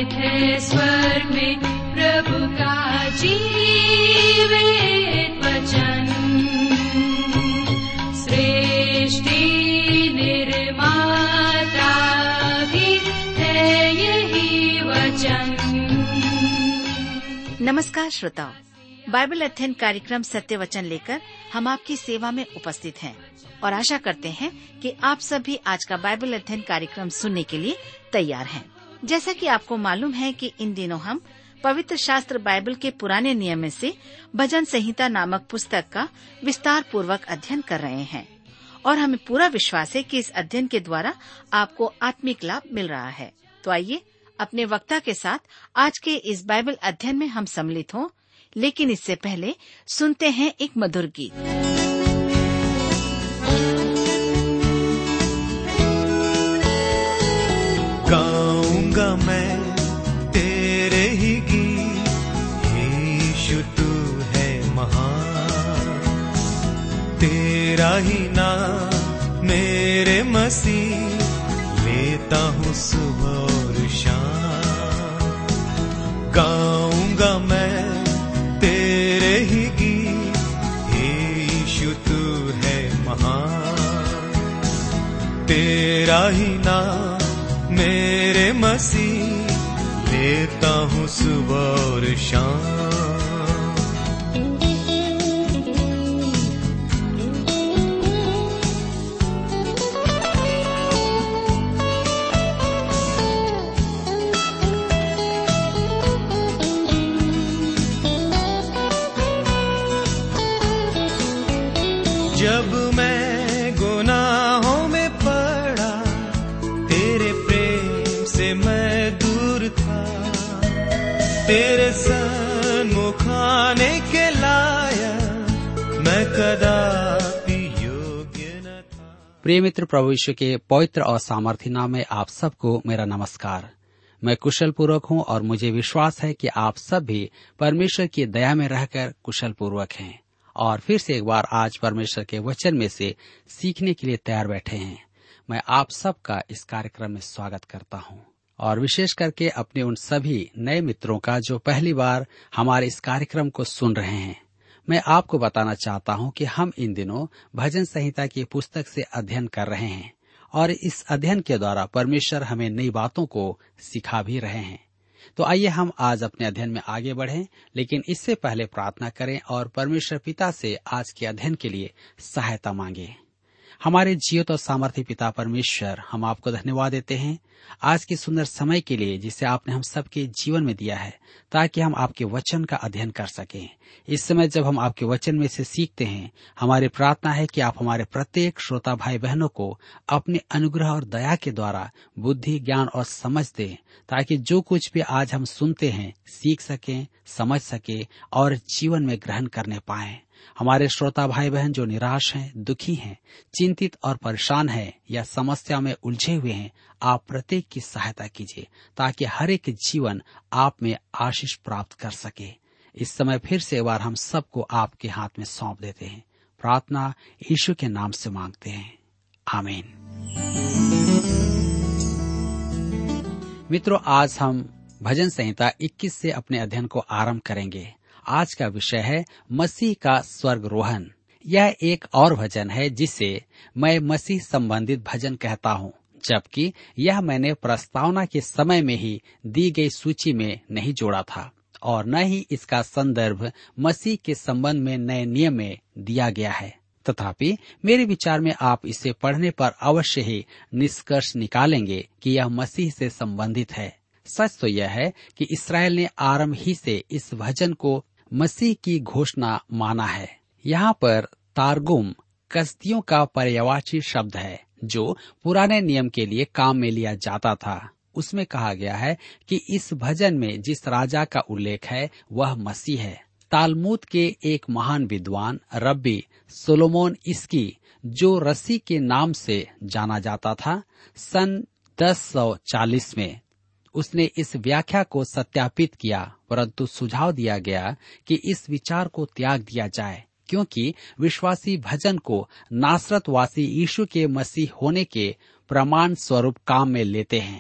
है स्वर्ग में प्रभु का जीवित वचन। सृष्टि निर्माता भी है यही वचन। नमस्कार श्रोताओ, बाइबल अध्ययन कार्यक्रम सत्य वचन लेकर हम आपकी सेवा में उपस्थित हैं और आशा करते हैं कि आप सभी आज का बाइबल अध्ययन कार्यक्रम सुनने के लिए तैयार हैं। जैसा कि आपको मालूम है कि इन दिनों हम पवित्र शास्त्र बाइबल के पुराने नियम में से भजन संहिता नामक पुस्तक का विस्तार पूर्वक अध्ययन कर रहे हैं और हमें पूरा विश्वास है कि इस अध्ययन के द्वारा आपको आत्मिक लाभ मिल रहा है। तो आइए अपने वक्ता के साथ आज के इस बाइबल अध्ययन में हम सम्मिलित हों, लेकिन इससे पहले सुनते हैं एक मधुर गीत। गाऊंगा मैं तेरे ही गीत, यीशु तू है महान, तेरा ही नाम मेरे मसीह, लेता हूँ सुबह और शाम। गाऊंगा मैं तेरे ही गीत, यीशु तू है महान, तेरा ही नाम मेरे मसीह, लेता हूँ सुबह और शाम। जब मैं गुनाहों में पड़ा, तेरे प्रेम से मैं दूर था, तेरे सन्मुख आने के लायक मैं कदापि योग्य न था। प्रिय मित्र, प्रभु यीशु के पवित्र और सामर्थी नाम में आप सबको मेरा नमस्कार। मैं कुशल पूर्वक हूँ और मुझे विश्वास है कि आप सब भी परमेश्वर की दया में रहकर कुशल पूर्वक हैं और फिर से एक बार आज परमेश्वर के वचन में से सीखने के लिए तैयार बैठे हैं। मैं आप सबका इस कार्यक्रम में स्वागत करता हूं और विशेष करके अपने उन सभी नए मित्रों का जो पहली बार हमारे इस कार्यक्रम को सुन रहे हैं। मैं आपको बताना चाहता हूं कि हम इन दिनों भजन संहिता की पुस्तक से अध्ययन कर रहे हैं और इस अध्ययन के द्वारा परमेश्वर हमें नई बातों को सिखा भी रहे हैं। तो आइए हम आज अपने अध्ययन में आगे बढ़ें, लेकिन इससे पहले प्रार्थना करें और परमेश्वर पिता से आज के अध्ययन के लिए सहायता मांगे। हमारे जीवित और सामर्थी पिता परमेश्वर, हम आपको धन्यवाद देते हैं आज के सुंदर समय के लिए जिसे आपने हम सबके जीवन में दिया है, ताकि हम आपके वचन का अध्ययन कर सकें। इस समय जब हम आपके वचन में से सीखते हैं, हमारी प्रार्थना है कि आप हमारे प्रत्येक श्रोता भाई बहनों को अपने अनुग्रह और दया के द्वारा बुद्धि, ज्ञान और समझ दें, ताकि जो कुछ भी आज हम सुनते हैं सीख सकें, समझ सकें और जीवन में ग्रहण करने पाएं। हमारे श्रोता भाई बहन जो निराश हैं, दुखी हैं, चिंतित और परेशान हैं या समस्या में उलझे हुए हैं, आप प्रत्येक की सहायता कीजिए ताकि हर एक जीवन आप में आशीष प्राप्त कर सके। इस समय फिर से एक बार हम सबको आपके हाथ में सौंप देते हैं। प्रार्थना यीशु के नाम से मांगते हैं, आमीन। मित्रों, आज हम भजन संहिता 21 से अपने अध्ययन को आरंभ करेंगे। आज का विषय है मसीह का स्वर्गरोहण। यह एक और भजन है जिसे मैं मसीह संबंधित भजन कहता हूँ, जबकि यह मैंने प्रस्तावना के समय में ही दी गई सूची में नहीं जोड़ा था और न ही इसका संदर्भ मसीह के संबंध में नए नियम में दिया गया है। तथापि मेरे विचार में आप इसे पढ़ने पर अवश्य ही निष्कर्ष निकालेंगे कि यह मसीह से संबंधित है। सच तो यह है कि इस्राएल ने आरंभ ही से इस भजन को मसीह की घोषणा माना है। यहाँ पर तारगुम कसदियों का पर्यायवाची शब्द है जो पुराने नियम के लिए काम में लिया जाता था। उसमें कहा गया है कि इस भजन में जिस राजा का उल्लेख है वह मसीह है। तालमुद के एक महान विद्वान रब्बी सोलोमोन इसकी, जो रसी के नाम से जाना जाता था, सन 1040 में उसने इस व्याख्या को सत्यापित किया, परंतु सुझाव दिया गया कि इस विचार को त्याग दिया जाए, क्योंकि विश्वासी भजन को नासरतवासी यीशु के मसीह होने के प्रमाण स्वरूप काम में लेते हैं।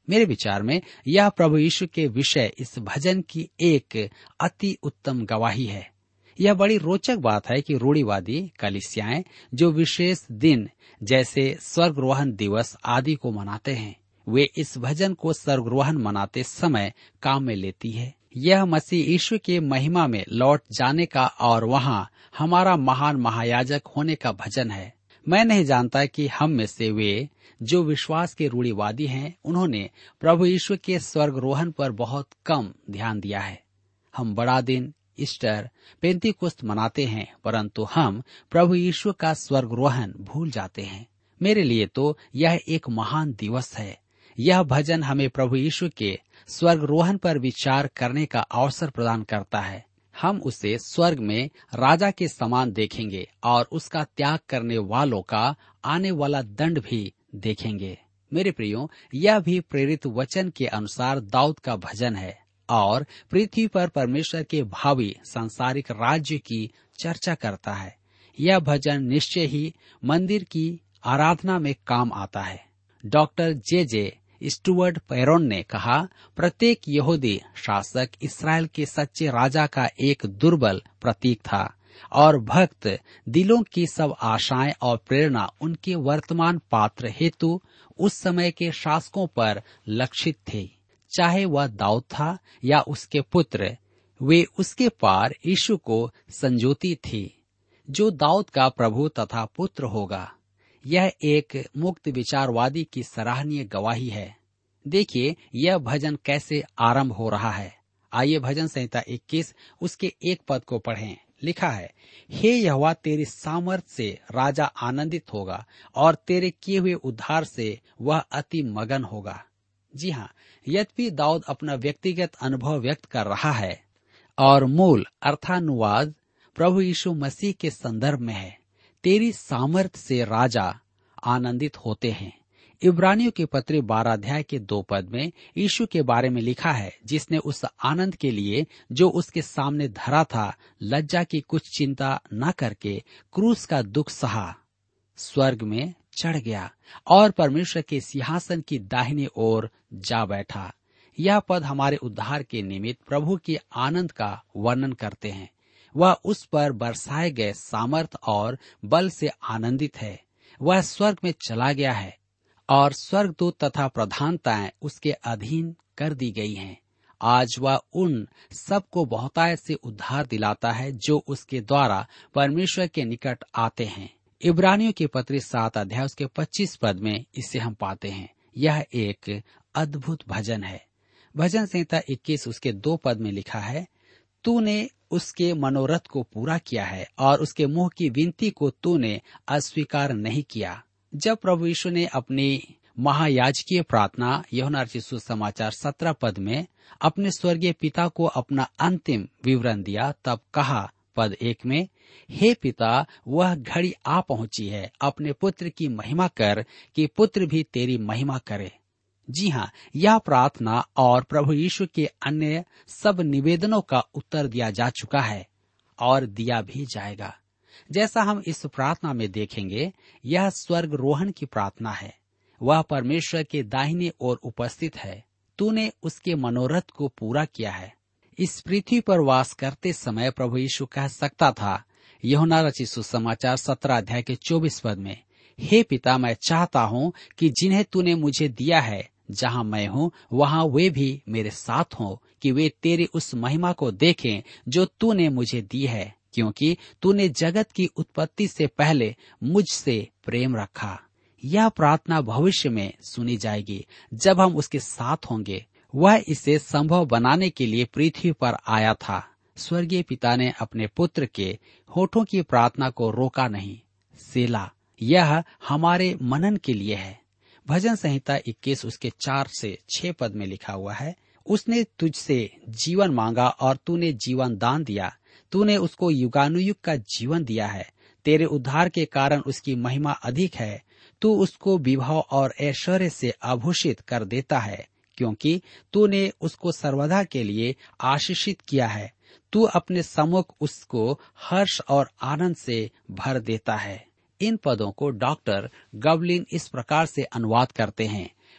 मेरे विचार में यह प्रभु यीशु के विषय इस भजन की एक अति उत्तम गवाही है। यह बड़ी रोचक बात है कि रूढ़िवादी कलीसियाएं जो विशेष दिन जैसे स्वर्गरोहण दिवस आदि को मनाते हैं, वे इस भजन को स्वर्गरोहण मनाते समय काम में लेती है। यह मसीह यीशु के महिमा में लौट जाने का और वहां हमारा महान महायाजक होने का भजन है। मैं नहीं जानता कि हम में से वे जो विश्वास के रूढ़िवादी हैं, उन्होंने प्रभु यीशु के स्वर्गरोहण पर बहुत कम ध्यान दिया है। हम बड़ा दिन, ईस्टर, पेंतीकोस्त मनाते हैं, परंतु हम प्रभु यीशु का स्वर्गरोहण भूल जाते हैं। मेरे लिए तो यह एक महान दिवस है। यह भजन हमें प्रभु यीशु के स्वर्गरोहण पर विचार करने का अवसर प्रदान करता है। हम उसे स्वर्ग में राजा के समान देखेंगे और उसका त्याग करने वालों का आने वाला दंड भी देखेंगे। मेरे प्रियो, यह भी प्रेरित वचन के अनुसार दाऊद का भजन है और पृथ्वी पर परमेश्वर के भावी सांसारिक राज्य की चर्चा करता है। यह भजन निश्चय ही मंदिर की आराधना में काम आता है। डॉक्टर जे स्टुअर्ट पैरोन ने कहा, प्रत्येक यहूदी शासक इसराइल के सच्चे राजा का एक दुर्बल प्रतीक था और भक्त दिलों की सब आशाएं और प्रेरणा उनके वर्तमान पात्र हेतु उस समय के शासकों पर लक्षित थे। चाहे वह दाऊद था या उसके पुत्र, वे उसके पार यीशु को संजोती थी, जो दाऊद का प्रभु तथा पुत्र होगा। यह एक मुक्त विचारवादी की सराहनीय गवाही है। देखिए यह भजन कैसे आरंभ हो रहा है। आइए भजन संहिता 21 उसके 1 पद को पढ़ें। लिखा है, हे यहोवा, तेरी सामर्थ से राजा आनंदित होगा और तेरे किए हुए उद्धार से वह अति मगन होगा। जी हाँ, यद्यपि दाऊद अपना व्यक्तिगत अनुभव व्यक्त कर रहा है और मूल अर्थानुवाद प्रभु यीशु मसीह के संदर्भ में है। तेरी सामर्थ से राजा आनंदित होते हैं। इब्रानियों के पत्र 12 अध्याय के 2 पद में यीशु के बारे में लिखा है, जिसने उस आनंद के लिए जो उसके सामने धरा था, लज्जा की कुछ चिंता न करके क्रूस का दुख सहा, स्वर्ग में चढ़ गया और परमेश्वर के सिंहासन की दाहिनी ओर जा बैठा। यह पद हमारे उद्धार के निमित्त प्रभु के आनंद का वर्णन करते हैं। वह उस पर बरसाए गए सामर्थ और बल से आनंदित है। वह स्वर्ग में चला गया है और स्वर्गदूत तथा प्रधानताएं उसके अधीन कर दी गई हैं। आज वह उन सबको बहुतायत से उद्धार दिलाता है जो उसके द्वारा परमेश्वर के निकट आते हैं। इब्रानियों के पत्र 7 अध्याय उसके 25 पद में इसे हम पाते हैं। यह एक अद्भुत भजन है। भजन संहिता 21 उसके 2 पद में लिखा है, तूने उसके मनोरथ को पूरा किया है और उसके मुंह की विनती को तूने अस्वीकार नहीं किया। जब प्रभु यीशु ने अपनी महायाजकीय प्रार्थना यूहन्ना रचित सुसमाचार 17 पद में अपने स्वर्गीय पिता को अपना अंतिम विवरण दिया, तब कहा पद 1 में, हे पिता, वह घड़ी आ पहुंची है, अपने पुत्र की महिमा कर कि पुत्र भी तेरी महिमा करे। जी हाँ, यह प्रार्थना और प्रभु यीशु के अन्य सब निवेदनों का उत्तर दिया जा चुका है और दिया भी जाएगा। जैसा हम इस प्रार्थना में देखेंगे, यह स्वर्ग रोहन की प्रार्थना है। वह परमेश्वर के दाहिने ओर उपस्थित है। तूने उसके मनोरथ को पूरा किया है। इस पृथ्वी पर वास करते समय प्रभु यीशु कह सकता था, यूहन्ना रचित सुसमाचार 17 अध्याय के 24 पद में, हे पिता, मैं चाहता हूँ कि जिन्हें तूने मुझे दिया है, जहाँ मैं हूँ वहाँ वे भी मेरे साथ हों, कि वे तेरी उस महिमा को देखें जो तूने मुझे दी है, क्योंकि तूने जगत की उत्पत्ति से पहले मुझसे प्रेम रखा। यह प्रार्थना भविष्य में सुनी जाएगी जब हम उसके साथ होंगे। वह इसे संभव बनाने के लिए पृथ्वी पर आया था। स्वर्गीय पिता ने अपने पुत्र के होठों की प्रार्थना को रोका नहीं। सेला, यह हमारे मनन के लिए है। भजन संहिता 21 उसके 4 से 6 पद में लिखा हुआ है, उसने तुझसे जीवन मांगा और तूने जीवन दान दिया। तूने उसको युगानुयुग का जीवन दिया है। तेरे उद्धार के कारण उसकी महिमा अधिक है। तू उसको विभव और ऐश्वर्य से आभूषित कर देता है, क्योंकि तूने उसको सर्वदा के लिए आशीषित किया है। तू अपने सम्मुख उसको हर्ष और आनंद से भर देता है। इन पदों को डॉक्टर गबलिन इस प्रकार से अनुवाद करते हैं,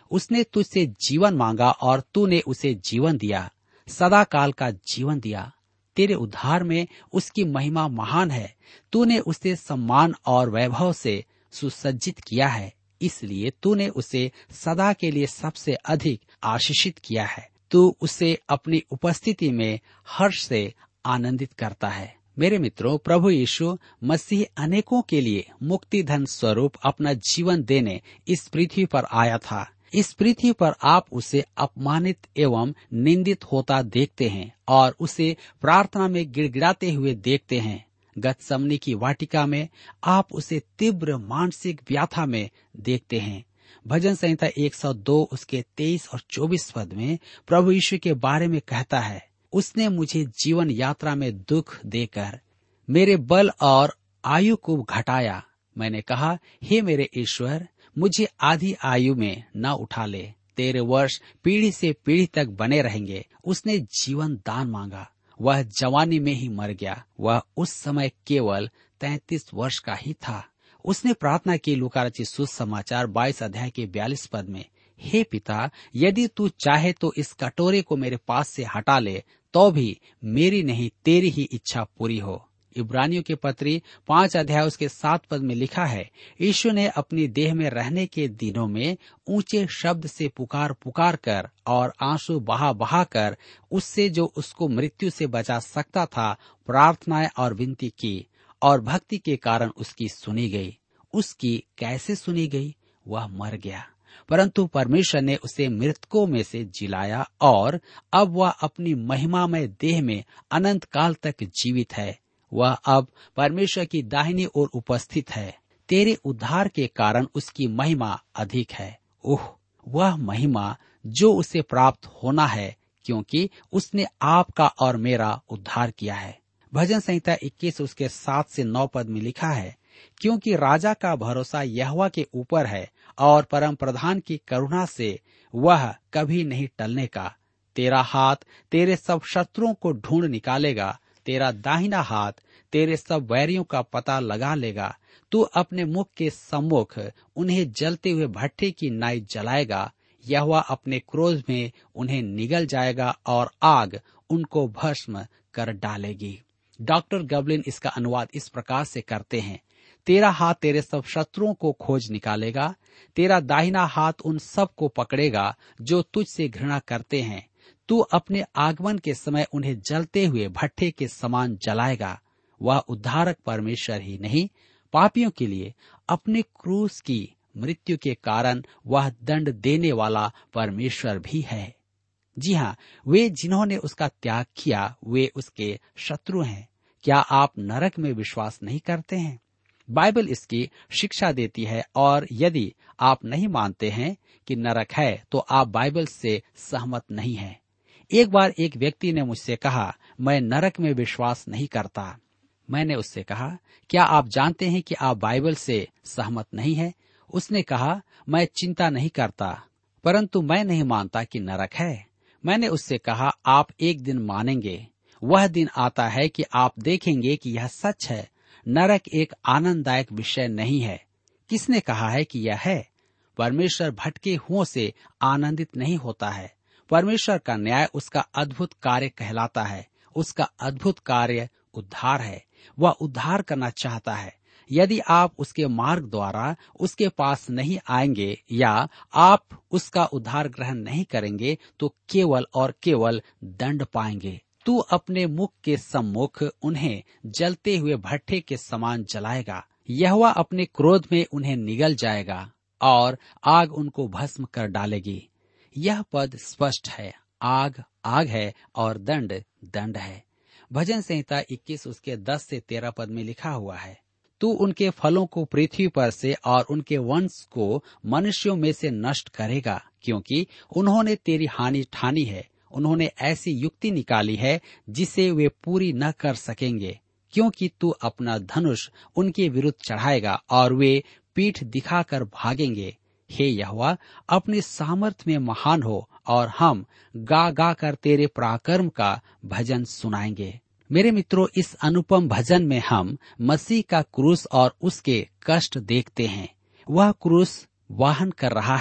उसने तुझसे जीवन मांगा और तूने उसे जीवन दिया, सदा काल का जीवन दिया। तेरे उद्धार में उसकी महिमा महान है। तूने उसे सम्मान और वैभव से सुसज्जित किया है, इसलिए तूने उसे सदा के लिए सबसे अधिक आशीषित किया है। तू उसे अपनी उपस्थिति में हर्ष से आनंदित करता है। मेरे मित्रों, प्रभु यीशु मसीह अनेकों के लिए मुक्ति धन स्वरूप अपना जीवन देने इस पृथ्वी पर आया था। इस पृथ्वी पर आप उसे अपमानित एवं निंदित होता देखते हैं और उसे प्रार्थना में गिड़गिड़ाते हुए देखते हैं। गतसमनी की वाटिका में आप उसे तीव्र मानसिक व्यथा में देखते हैं। भजन संहिता 102 उसके 23 और 24 पद में प्रभु यीशु के बारे में कहता है, उसने मुझे जीवन यात्रा में दुख देकर मेरे बल और आयु को घटाया। मैंने कहा, हे मेरे ईश्वर, मुझे आधी आयु में न उठा ले। तेरे वर्ष पीढ़ी से पीढ़ी तक बने रहेंगे। उसने जीवन दान मांगा, वह जवानी में ही मर गया। वह उस समय केवल 33 वर्ष का ही था। उसने प्रार्थना की, लूका रचित सुसमाचार 22 अध्याय के 42 पद में, हे पिता, यदि तू चाहे तो इस कटोरे को मेरे पास से हटा ले, तो भी मेरी नहीं तेरी ही इच्छा पूरी हो। इब्रानियों के पत्री 5 अध्याय उसके 7 पद में लिखा है, यीशु ने अपनी देह में रहने के दिनों में ऊंचे शब्द से पुकार पुकार कर और आंसू बहा बहा कर उससे जो उसको मृत्यु से बचा सकता था प्रार्थनाएं और विनती की, और भक्ति के कारण उसकी सुनी गई। उसकी कैसे सुनी गई? वह मर गया, परंतु परमेश्वर ने उसे मृतकों में से जिलाया और अब वह अपनी महिमामय देह में अनंत काल तक जीवित है। वह अब परमेश्वर की दाहिनी ओर उपस्थित है। तेरे उद्धार के कारण उसकी महिमा अधिक है। ओह, वह महिमा जो उसे प्राप्त होना है, क्योंकि उसने आपका और मेरा उद्धार किया है। भजन संहिता 21 उसके 7 से 9 पद में लिखा है, क्योंकि राजा का भरोसा यहोवा के ऊपर है और परम प्रधान की करुणा से वह कभी नहीं टलने का। तेरा हाथ तेरे सब शत्रुओं को ढूंढ निकालेगा, तेरा दाहिना हाथ तेरे सब वैरियों का पता लगा लेगा। तू अपने मुख के सम्मुख उन्हें जलते हुए भट्ठे की नाई जलाएगा। यहोवा अपने क्रोध में उन्हें निगल जाएगा और आग उनको भस्म कर डालेगी। डॉक्टर गबलिन इसका अनुवाद इस प्रकार से करते हैं, तेरा हाथ तेरे सब शत्रुओं को खोज निकालेगा, तेरा दाहिना हाथ उन सब को पकड़ेगा जो तुझसे घृणा करते हैं। तू अपने आगमन के समय उन्हें जलते हुए भट्ठे के समान जलाएगा। वह उद्धारक परमेश्वर ही नहीं, पापियों के लिए अपने क्रूस की मृत्यु के कारण वह दंड देने वाला परमेश्वर भी है। जी हाँ, वे जिन्होंने उसका त्याग किया वे उसके शत्रु हैं। क्या आप नरक में विश्वास नहीं करते हैं? बाइबल इसकी शिक्षा देती है, और यदि आप नहीं मानते हैं कि नरक है तो आप बाइबल से सहमत नहीं हैं। एक बार एक व्यक्ति ने मुझसे कहा, मैं नरक में विश्वास नहीं करता। मैंने उससे कहा, क्या आप जानते हैं कि आप बाइबल से सहमत नहीं हैं? उसने कहा, मैं चिंता नहीं करता, परंतु मैं नहीं मानता कि नरक है। मैंने उससे कहा, आप एक दिन मानेंगे। वह दिन आता है कि आप देखेंगे कि यह सच है। नरक एक आनंददायक विषय नहीं है। किसने कहा है कि यह है? परमेश्वर भटके हुओं से आनंदित नहीं होता है। परमेश्वर का न्याय उसका अद्भुत कार्य कहलाता है। उसका अद्भुत कार्य उद्धार है। वह उद्धार करना चाहता है। यदि आप उसके मार्ग द्वारा उसके पास नहीं आएंगे या आप उसका उद्धार ग्रहण नहीं करेंगे तो केवल और केवल दंड पाएंगे। तू अपने मुख के सम्मुख उन्हें जलते हुए भट्ठे के समान जलाएगा। यहोवा अपने क्रोध में उन्हें निगल जाएगा और आग उनको भस्म कर डालेगी। यह पद स्पष्ट है। आग आग है और दंड दंड है। भजन संहिता 21 उसके 10 से 13 पद में लिखा हुआ है, तू उनके फलों को पृथ्वी पर से और उनके वंश को मनुष्यों में से नष्ट करेगा, क्योंकि उन्होंने तेरी हानि ठानी है। उन्होंने ऐसी युक्ति निकाली है जिसे वे पूरी न कर सकेंगे, क्योंकि तू अपना धनुष उनके विरुद्ध चढ़ाएगा और वे पीठ दिखाकर भागेंगे। हे यहोवा, अपने सामर्थ में महान हो और हम गा गा कर तेरे पराक्रम का भजन सुनाएंगे। मेरे मित्रों, इस अनुपम भजन में हम मसीह का क्रूस और उसके कष्ट देखते हैं। वह क्रूस वाहन कर रहा है।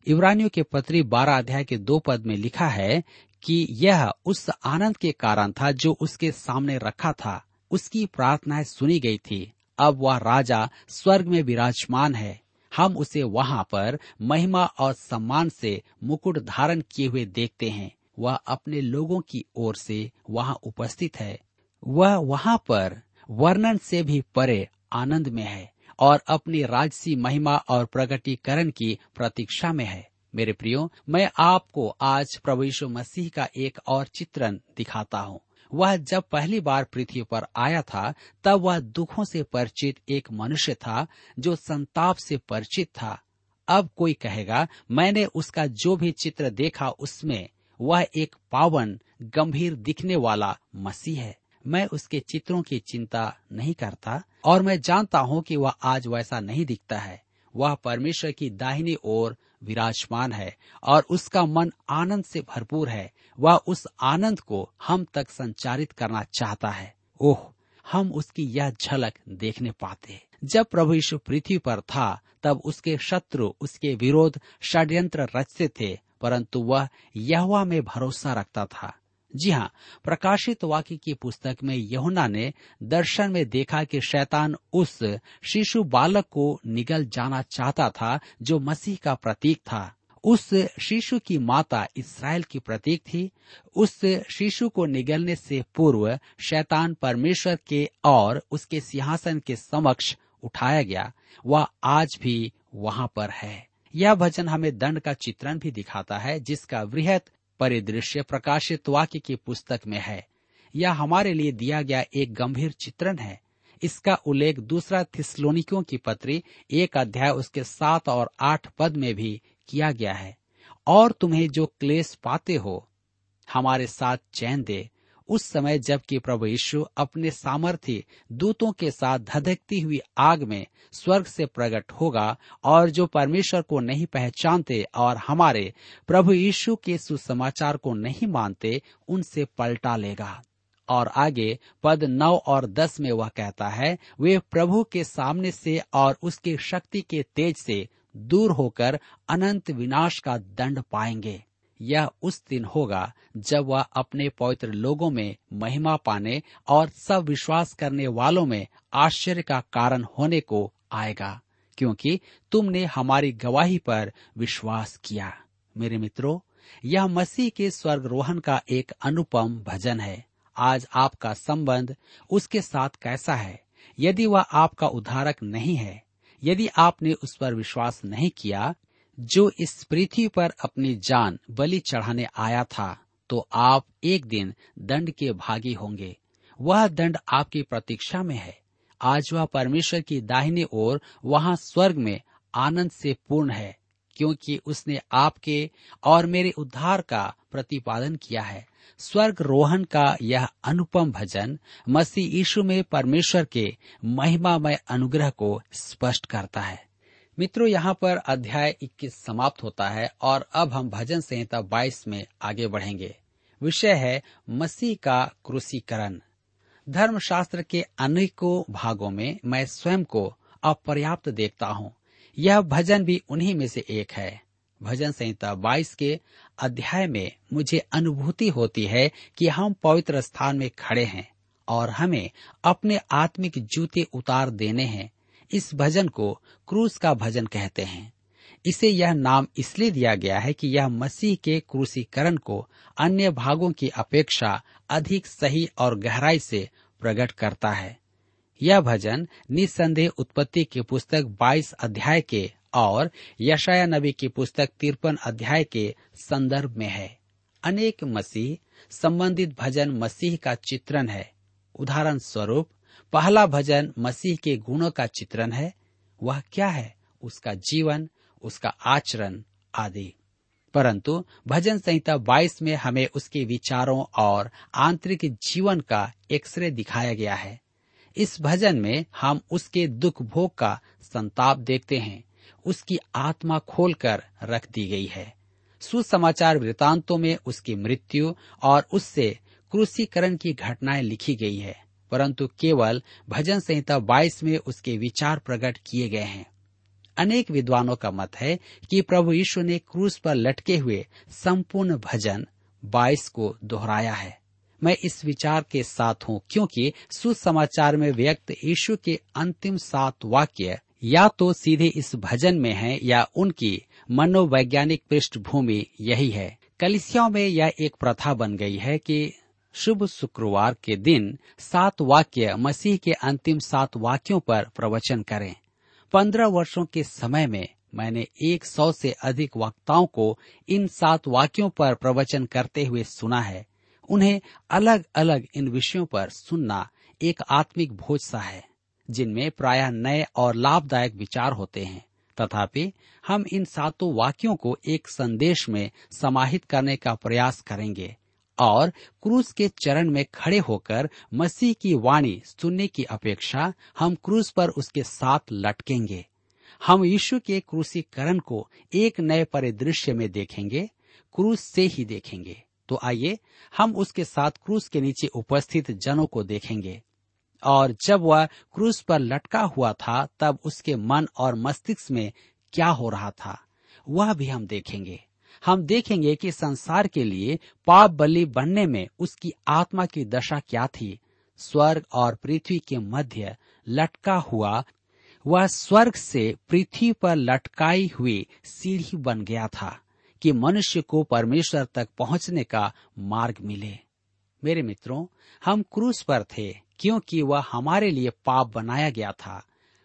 इब्रानियों के पत्री 12 अध्याय के 2 पद में लिखा है कि यह उस आनंद के कारण था जो उसके सामने रखा था। उसकी प्रार्थनाएं सुनी गई थी। अब वह राजा स्वर्ग में विराजमान है। हम उसे वहाँ पर महिमा और सम्मान से मुकुट धारण किए हुए देखते हैं। वह अपने लोगों की ओर से वहाँ उपस्थित है। वह वहाँ पर वर्णन से भी परे आनंद में है और अपनी राजसी महिमा और प्रकटीकरण की प्रतीक्षा में है। मेरे प्रियो, मैं आपको आज प्रभु यीशु मसीह का एक और चित्रण दिखाता हूँ। वह जब पहली बार पृथ्वी पर आया था तब वह दुखों से परिचित एक मनुष्य था जो संताप से परिचित था। अब कोई कहेगा, मैंने उसका जो भी चित्र देखा उसमें वह एक पावन गंभीर दिखने वाला मसीह है। मैं उसके चित्रों की चिंता नहीं करता और मैं जानता हूँ कि वह आज वैसा नहीं दिखता है। वह परमेश्वर की दाहिनी ओर विराजमान है और उसका मन आनंद से भरपूर है। वह उस आनंद को हम तक संचारित करना चाहता है। ओह, हम उसकी यह झलक देखने पाते। जब प्रभु यीशु पृथ्वी पर था तब उसके शत्रु उसके विरोध षड्यंत्र रचते थे, परंतु वह यहोवा में भरोसा रखता था। जी हाँ, प्रकाशित वाक्य की पुस्तक में यूहन्ना ने दर्शन में देखा कि शैतान उस शिशु बालक को निगल जाना चाहता था जो मसीह का प्रतीक था। उस शिशु की माता इस्राएल की प्रतीक थी। उस शिशु को निगलने से पूर्व शैतान परमेश्वर के और उसके सिंहासन के समक्ष उठाया गया। वह आज भी वहाँ पर है। यह भजन हमें दंड का चित्रण भी दिखाता है जिसका वृहत परिदृश्य प्रकाशित वाक्य की पुस्तक में है। यह हमारे लिए दिया गया एक गंभीर चित्रण है। इसका उल्लेख दूसरा थिस्सलुनीकियों की पत्री 1 अध्याय उसके 7 और 8 पद में भी किया गया है। और तुम्हें जो क्लेश पाते हो हमारे साथ चैन दे, उस समय जबकि प्रभु यीशु अपने सामर्थी दूतों के साथ धधकती हुई आग में स्वर्ग से प्रकट होगा और जो परमेश्वर को नहीं पहचानते और हमारे प्रभु यीशु के सुसमाचार को नहीं मानते उनसे पलटा लेगा। और आगे पद 9 और 10 में वह कहता है, वे प्रभु के सामने से और उसकी शक्ति के तेज से दूर होकर अनंत विनाश का दंड पाएंगे। यह उस दिन होगा जब वह अपने पवित्र लोगों में महिमा पाने और सब विश्वास करने वालों में आश्चर्य का कारण होने को आएगा, क्योंकि तुमने हमारी गवाही पर विश्वास किया। मेरे मित्रों, यह मसीह के स्वर्गरोहण का एक अनुपम भजन है। आज आपका संबंध उसके साथ कैसा है? यदि वह आपका उद्धारक नहीं है, यदि आपने उस पर विश्वास नहीं किया जो इस पृथ्वी पर अपनी जान बलि चढ़ाने आया था, तो आप एक दिन दंड के भागी होंगे। वह दंड आपकी प्रतीक्षा में है। आज वह परमेश्वर की दाहिनी ओर वहां स्वर्ग में आनंद से पूर्ण है, क्योंकि उसने आपके और मेरे उद्धार का प्रतिपादन किया है। स्वर्ग रोहन का यह अनुपम भजन मसीह यीशु में परमेश्वर के महिमामय अनुग्रह को स्पष्ट करता है। मित्रों, यहाँ पर अध्याय 21 समाप्त होता है और अब हम भजन संहिता 22 में आगे बढ़ेंगे। विषय है मसीह का क्रूसीकरण। धर्मशास्त्र के अनेकों भागों में मैं स्वयं को अपर्याप्त देखता हूँ। यह भजन भी उन्हीं में से एक है। भजन संहिता 22 के अध्याय में मुझे अनुभूति होती है कि हम पवित्र स्थान में खड़े हैं और हमें अपने आत्मिक जूते उतार देने हैं। इस भजन को क्रूस का भजन कहते हैं। इसे यह नाम इसलिए दिया गया है कि यह मसीह के क्रूसीकरण को अन्य भागों की अपेक्षा अधिक सही और गहराई से प्रकट करता है। यह भजन निस्संदेह उत्पत्ति की पुस्तक 22 अध्याय के और यशाया नबी की पुस्तक 53 अध्याय के संदर्भ में है। अनेक मसीह संबंधित भजन मसीह का चित्रण है। उदाहरण स्वरूप पहला भजन मसीह के गुणों का चित्रण है। वह क्या है? उसका जीवन, उसका आचरण आदि। परंतु भजन संहिता 22 में हमें उसके विचारों और आंतरिक जीवन का एक्सरे दिखाया गया है। इस भजन में हम उसके दुख भोग का संताप देखते हैं। उसकी आत्मा खोलकर रख दी गई है। सुसमाचार वृतांतों में उसकी मृत्यु और उससे क्रूसीकरण की घटनाएं लिखी गई है, परंतु केवल भजन संहिता 22 में उसके विचार प्रकट किए गए हैं। अनेक विद्वानों का मत है कि प्रभु यीशु ने क्रूस पर लटके हुए संपूर्ण भजन 22 को दोहराया है। मैं इस विचार के साथ हूँ क्योंकि सुसमाचार में व्यक्त यीशु के अंतिम 7 वाक्य या तो सीधे इस भजन में हैं या उनकी मनोवैज्ञानिक पृष्ठभूमि यही है। कलीसियाओं में यह एक प्रथा बन गई है कि शुभ शुक्रवार के दिन 7 वाक्य मसीह के अंतिम 7 वाक्यों पर प्रवचन करें। 15 वर्षों के समय में मैंने 100 से अधिक वक्ताओं को इन 7 वाक्यों पर प्रवचन करते हुए सुना है। उन्हें अलग अलग इन विषयों पर सुनना एक आत्मिक भोज सा है, जिनमें प्रायः नए और लाभदायक विचार होते हैं। तथापि हम इन 7 वाक्यों को एक संदेश में समाहित करने का प्रयास करेंगे और क्रूस के चरण में खड़े होकर मसीह की वाणी सुनने की अपेक्षा हम क्रूस पर उसके साथ लटकेंगे। हम यीशु के क्रूसीकरण को एक नए परिदृश्य में देखेंगे, क्रूस से ही देखेंगे। तो आइए हम उसके साथ क्रूस के नीचे उपस्थित जनों को देखेंगे और जब वह क्रूस पर लटका हुआ था तब उसके मन और मस्तिष्क में क्या हो रहा था वह भी हम देखेंगे। हम देखेंगे कि संसार के लिए पाप बलि बनने में उसकी आत्मा की दशा क्या थी। स्वर्ग और पृथ्वी के मध्य लटका हुआ वह स्वर्ग से पृथ्वी पर लटकाई हुई सीढ़ी बन गया था कि मनुष्य को परमेश्वर तक पहुंचने का मार्ग मिले। मेरे मित्रों, हम क्रूस पर थे क्योंकि वह हमारे लिए पाप बनाया गया था।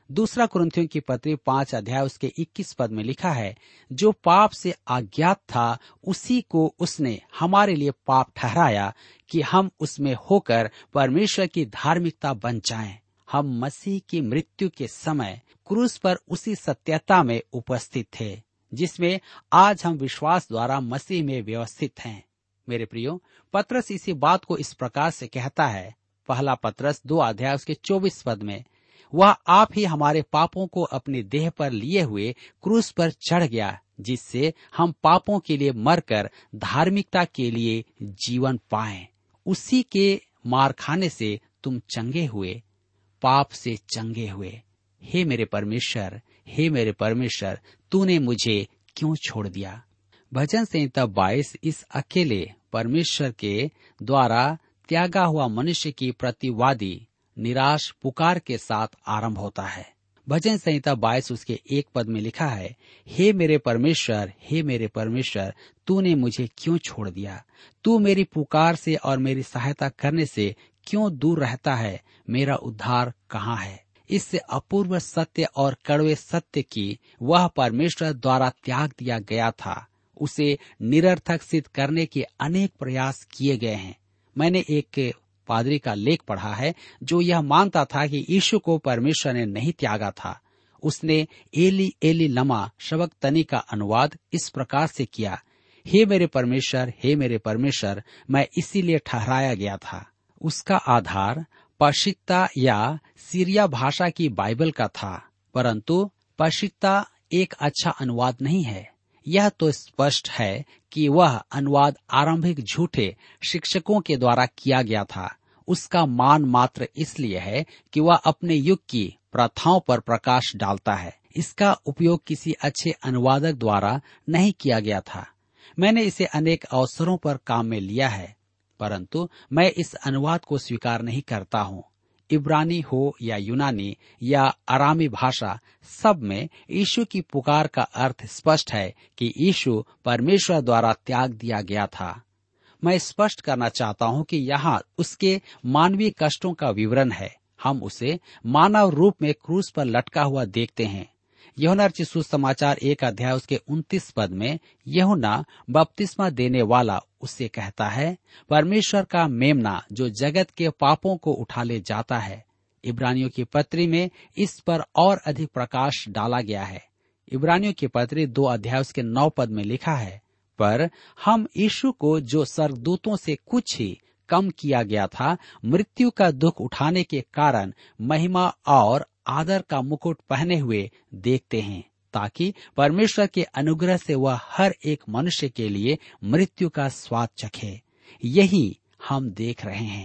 2 कुरिन्थियों की पत्री 5 अध्याय उसके 21 पद में लिखा है, जो पाप से अज्ञात था उसी को उसने हमारे लिए पाप ठहराया कि हम उसमें होकर परमेश्वर की धार्मिकता बन जाएं। हम मसीह की मृत्यु के समय क्रूस पर उसी सत्यता में उपस्थित थे जिसमें आज हम विश्वास द्वारा मसीह में व्यवस्थित हैं। मेरे प्रियो, पत्रस इसी बात को इस प्रकार से कहता है। पहला पत्रस 2 अध्याय उसके 24 पद में, वह आप ही हमारे पापों को अपने देह पर लिए हुए क्रूस पर चढ़ गया, जिससे हम पापों के लिए मरकर धार्मिकता के लिए जीवन पाएं। उसी के मार खाने से तुम चंगे हुए, पाप से चंगे हुए। हे मेरे परमेश्वर, हे मेरे परमेश्वर, तूने मुझे क्यों छोड़ दिया। भजन संहिता 22 इस अकेले परमेश्वर के द्वारा त्यागा हुआ मनुष्य की प्रतिवादी निराश पुकार के साथ आरंभ होता है। भजन संहिता 22 उसके 1 पद में लिखा है, हे मेरे परमेश्वर, हे मेरे परमेश्वर, तूने मुझे क्यों छोड़ दिया। तू मेरी पुकार से और मेरी सहायता करने से क्यों दूर रहता है। मेरा उद्धार कहाँ है। इससे अपूर्व सत्य और कड़वे सत्य की वह परमेश्वर द्वारा त्याग दिया गया था, उसे निरर्थक सिद्ध करने के अनेक प्रयास किए गए हैं। मैंने एक पादरी का लेख पढ़ा है जो यह मानता था कि यीशु को परमेश्वर ने नहीं त्यागा था। उसने एली एली लमा शबक्तनी का अनुवाद इस प्रकार से किया, हे मेरे परमेश्वर, हे मेरे परमेश्वर, मैं इसीलिए ठहराया गया था। उसका आधार पशित्ता या सीरिया भाषा की बाइबल का था, परंतु पशित्ता एक अच्छा अनुवाद नहीं है। यह तो स्पष्ट है कि वह अनुवाद आरंभिक झूठे शिक्षकों के द्वारा किया गया था। उसका मान मात्र इसलिए है कि वह अपने युग की प्रथाओं पर प्रकाश डालता है। इसका उपयोग किसी अच्छे अनुवादक द्वारा नहीं किया गया था। मैंने इसे अनेक अवसरों पर काम में लिया है, परंतु मैं इस अनुवाद को स्वीकार नहीं करता हूँ। इब्रानी हो या यूनानी या अरामी भाषा, सब में यीशु की पुकार का अर्थ स्पष्ट है कि यीशु परमेश्वर द्वारा त्याग दिया गया था। मैं स्पष्ट करना चाहता हूँ कि यहाँ उसके मानवीय कष्टों का विवरण है। हम उसे मानव रूप में क्रूस पर लटका हुआ देखते हैं। यूहन्ना रचित सुसमाचार 1 अध्याय उसके 29 पद में यूहन्ना बपतिस्मा देने वाला उससे कहता है, परमेश्वर का मेमना जो जगत के पापों को उठा ले जाता है। इब्रानियों की पत्री में इस पर और अधिक प्रकाश डाला गया है। इब्रानियों की पत्री 2 अध्याय उसके 9 पद में लिखा है, पर हम यीशु को जो स्वर्गदूतों से कुछ ही कम किया गया था, मृत्यु का दुख उठाने के कारण महिमा और आदर का मुकुट पहने हुए देखते हैं, ताकि परमेश्वर के अनुग्रह से वह हर एक मनुष्य के लिए मृत्यु का स्वाद चखे। यही हम देख रहे हैं।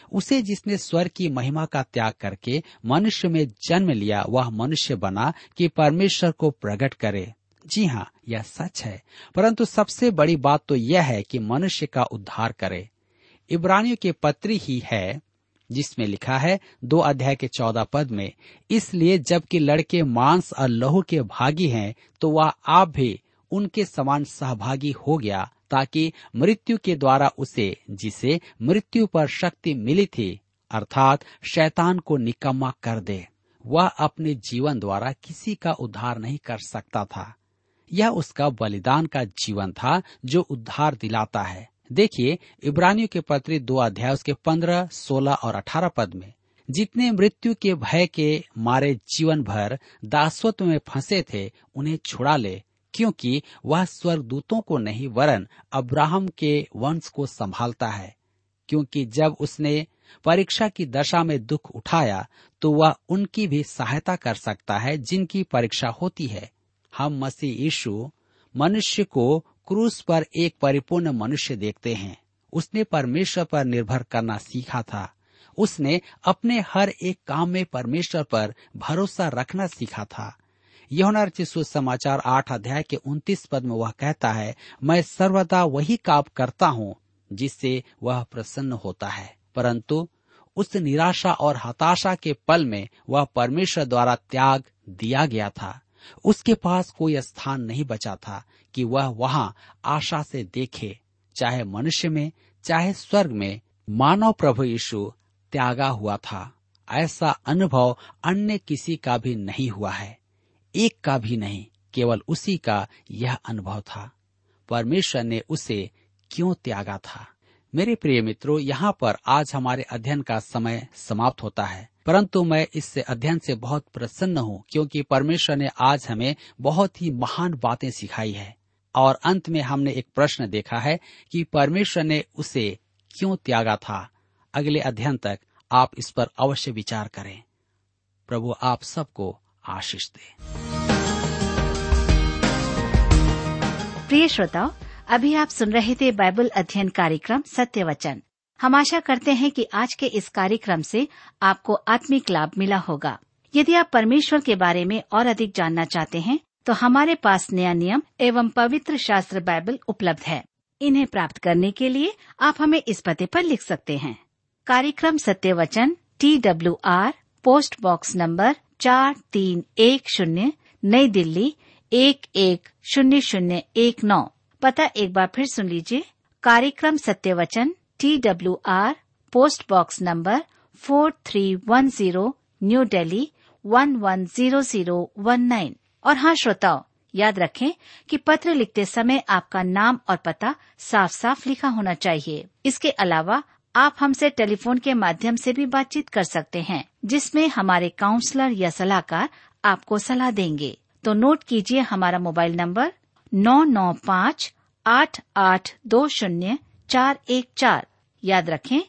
उसे जिसने स्वर्ग की महिमा का त्याग करके मनुष्य में जन्म लिया, वह मनुष्य बना कि परमेश्वर को प्रकट करे। जी हाँ, यह सच है, परंतु सबसे बड़ी बात तो यह है कि मनुष्य का उद्धार करे। इब्रानियों के पत्री ही है जिसमें लिखा है 2 अध्याय के 14 पद में, इसलिए जबकि लड़के मांस और लहू के भागी हैं, तो वह आप भी उनके समान सहभागी हो गया, ताकि मृत्यु के द्वारा उसे, जिसे मृत्यु पर शक्ति मिली थी, अर्थात शैतान को निकम्मा कर दे। वह अपने जीवन द्वारा किसी का उद्धार नहीं कर सकता था। यह उसका बलिदान का जीवन था जो उद्धार दिलाता है। देखिए इब्रानियों के पत्री 2 अध्याय उसके 15, 16 और 18 पद में, जितने मृत्यु के भय के मारे जीवन भर दासत्व में फंसे थे, उन्हें छुड़ा ले, क्योंकि वह स्वर्गदूतों को नहीं वरन अब्राहम के वंश को संभालता है। क्योंकि जब उसने परीक्षा की दशा में दुख उठाया, तो वह उनकी भी सहायता कर सकता है जिनकी परीक्षा होती है। हम मसीह यीशु मनुष्य को क्रूस पर एक परिपूर्ण मनुष्य देखते हैं। उसने परमेश्वर पर निर्भर करना सीखा था। उसने अपने हर एक काम में परमेश्वर पर भरोसा रखना सीखा था। यूहन्ना रचित सुसमाचार 8 अध्याय के 29 पद में वह कहता है, मैं सर्वदा वही काम करता हूँ जिससे वह प्रसन्न होता है। परंतु उस निराशा और हताशा के पल में वह परमेश्वर द्वारा त्याग दिया गया था। उसके पास कोई स्थान नहीं बचा था कि वह वहाँ आशा से देखे, चाहे मनुष्य में चाहे स्वर्ग में। मानव प्रभु यीशु त्यागा हुआ था। ऐसा अनुभव अन्य किसी का भी नहीं हुआ है, एक का भी नहीं, केवल उसी का यह अनुभव था। परमेश्वर ने उसे क्यों त्यागा था? मेरे प्रिय मित्रों, यहाँ पर आज हमारे अध्ययन का समय समाप्त होता है, परंतु मैं इस अध्ययन से बहुत प्रसन्न हूँ, क्योंकि परमेश्वर ने आज हमें बहुत ही महान बातें सिखाई है। और अंत में हमने एक प्रश्न देखा है कि परमेश्वर ने उसे क्यों त्यागा था। अगले अध्ययन तक आप इस पर अवश्य विचार करें। प्रभु आप सबको आशीष दे। प्रिय श्रोताओ, अभी आप सुन रहे थे बाइबल अध्ययन कार्यक्रम सत्य वचन। हम आशा करते हैं कि आज के इस कार्यक्रम से आपको आत्मिक लाभ मिला होगा। यदि आप परमेश्वर के बारे में और अधिक जानना चाहते हैं, तो हमारे पास नया नियम एवं पवित्र शास्त्र बाइबल उपलब्ध है। इन्हें प्राप्त करने के लिए आप हमें इस पते पर लिख सकते हैं। कार्यक्रम Satya Vachan, TWR, post box number 4310, नई दिल्ली 110019। पता एक बार फिर सुन लीजिए। कार्यक्रम Satya Vachan, TWR, post box number 4310, new Delhi 110019। और हाँ श्रोताओ, याद रखें कि पत्र लिखते समय आपका नाम और पता साफ साफ लिखा होना चाहिए। इसके अलावा आप हमसे टेलीफोन के माध्यम से भी बातचीत कर सकते हैं, जिसमें हमारे काउंसलर या सलाहकार आपको सलाह देंगे। तो नोट कीजिए हमारा मोबाइल नंबर 9958820414। याद रखें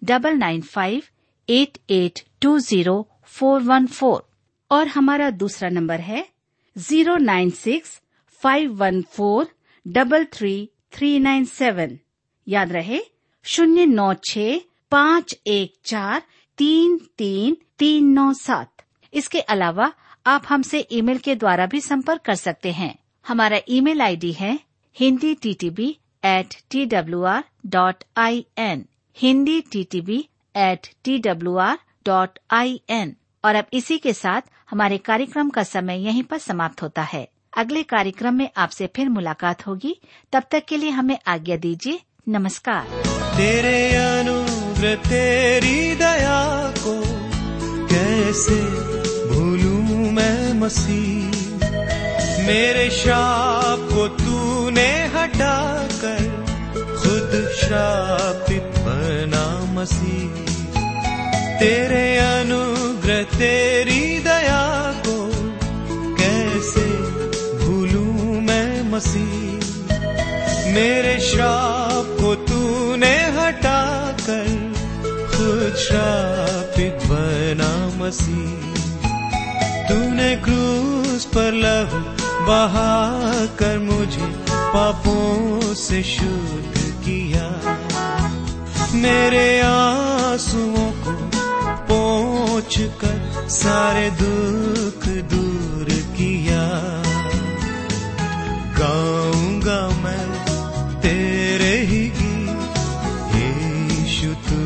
9958820414। और हमारा दूसरा नंबर है 09651433397। याद रहे 09651433397। इसके अलावा आप हमसे ईमेल के द्वारा भी संपर्क कर सकते हैं। हमारा ईमेल आईडी है hinditb@twr.in, hinditb@twr.in। और अब इसी के साथ हमारे कार्यक्रम का समय यहीं पर समाप्त होता है। अगले कार्यक्रम में आपसे फिर मुलाकात होगी। तब तक के लिए हमें आज्ञा दीजिए। नमस्कार। तेरे अनुग्रह तेरी दया को कैसे भूलूं मैं मसीह। मेरे शाप को तूने हटाकर खुद श्रापित बना मसीह। तेरे अनुग्रह तेरी दया को कैसे भूलूं मैं मसीह। मेरे श्राप को तूने हटाकर खुद श्रापित बना मसीह। तूने क्रूस पर लहू बहाकर मुझे पापों से शुद्ध किया। मेरे आंसू कर सारे दुख दूर किया। गाऊंगा मैं तेरे ही गीत, यीशु तू